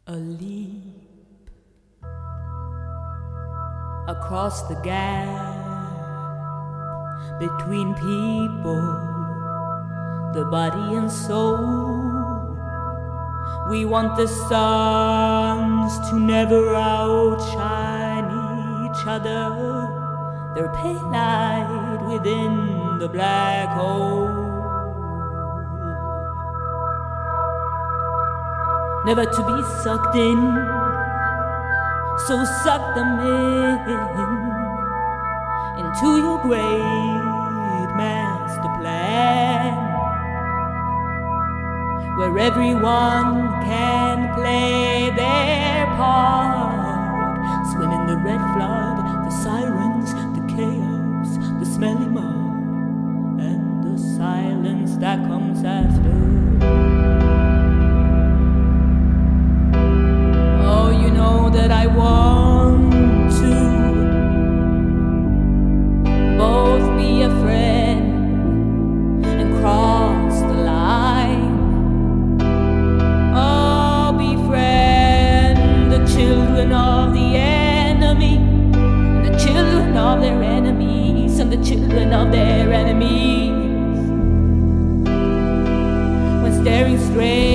A leap across the gap between people, the body and soul. We want the stars to never outshine each other, their pale light within the black hole. Never to be sucked in, so suck them into your great master plan, where everyone can play their part, swim in the red flood, the sirens, the chaos, the smelly mud, and the silence that comes after. That I want to both be a friend and cross the line. Oh, befriend the children of the enemy, and the children of their enemies, and the children of their enemies. When staring straight